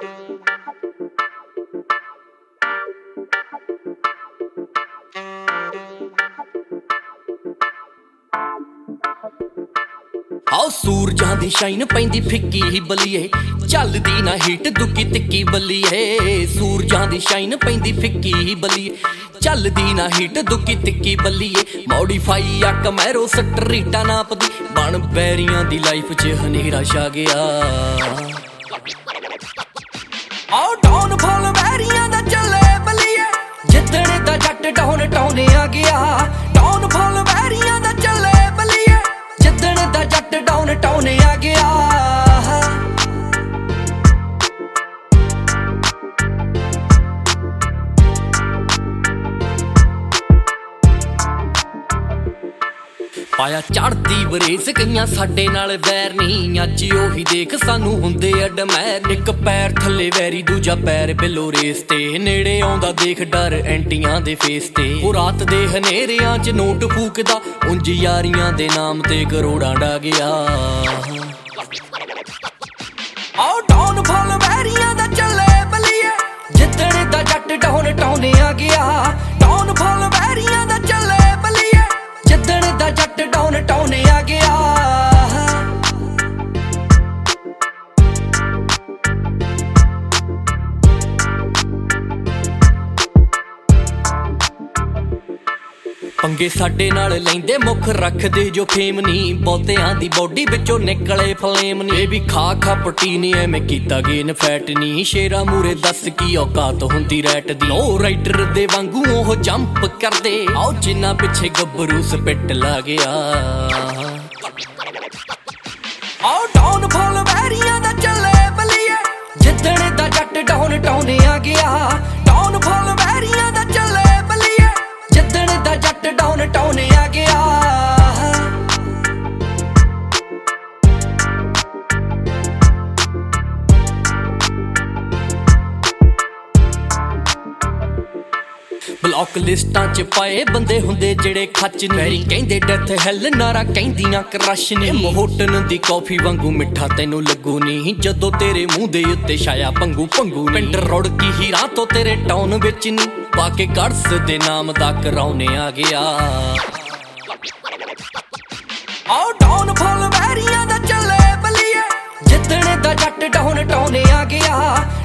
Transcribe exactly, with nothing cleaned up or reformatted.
आओ सूरजां दी शाइन पैंदी फिक्की ही बलिए चलदी ना हिट दुकी तिक्की बलिए सूरजां दी शाइन पैंदी फिक्की ही बलिए चलदी ना हिट दुकी तिक्की बलिए मॉडिफाई आ कमैरो स्ट्रीटा नापदी बन बैरियां दी लाइफ च हनेरा छा गया आओ डाउन फॉल बैरियां दा चले बलिए जिद्दणे दा जट डाउन टाउने आ गया डाउन फॉल बैरियां दा चले बलिए जिद्दणे दा जट डाउन टाउने आ गया पाया चढ़दी बरेस कईयां साडे नाल वैर नहीं अज ओही देख सानू हुंदे अडमैर इक पैर थल्ले वैरी दूजा पैर बिलो रेस ते नेड़े आउंदा देख डर एंटियां दे फेस ते ओ रात दे हनेरियां च नोट फूकदा उंज यारियां दे नाम ते करोड़ां डा गया आओ डाउन फॉल वैरियां दा चले बलिए जिद्दणे दा जट डाउन टाउने आ गया डाउन फॉल वैरियां दा चले बलिए जिद्दणे दा जट डाउन टाउने आ गया पंगे साडे नाल लैंदे मुख रखदे जो फेम नी बहुतियां दी बॉडी विचों निकले फ्लेम नी ये भी खा खा प्रोटीन एवें कीता गेन फैट नी शेरा मूरे दस की औकात हुंदी रैट दी लो राइडर दे वांगू ओह जंप करदे आओ जिन्ना पिछे गब्बरू स्पिट ला गया आओ डाउन फॉल वैरियां दा चले बलिए जिद्दणे दा जट डाउन टाउने आ गया डाउन फॉल वैरियां दा चले बलिए जिद्दणे दा जट डाउन टाउने आ गया ब्लॉक लिस्टां च पाए बंदे हुंदे जेड़े खच नहीं कहंदे डेथ हैल नारा कहंदियां क्रश नहीं मोहटन दी कॉफी वांगू मिठा तैनू लगू नहीं जदों तेरे मूंह दे उत्ते छाया पंगू पंगू पिंड रुड़की हीरा तो तेरे टाउन विच नहीं बाके गड़स दे नाम दा कराउने आ गया आओ डाउन फॉल वैरियां दा चले बलिए जिद्दणे दा जट डाउन टाउने आ गया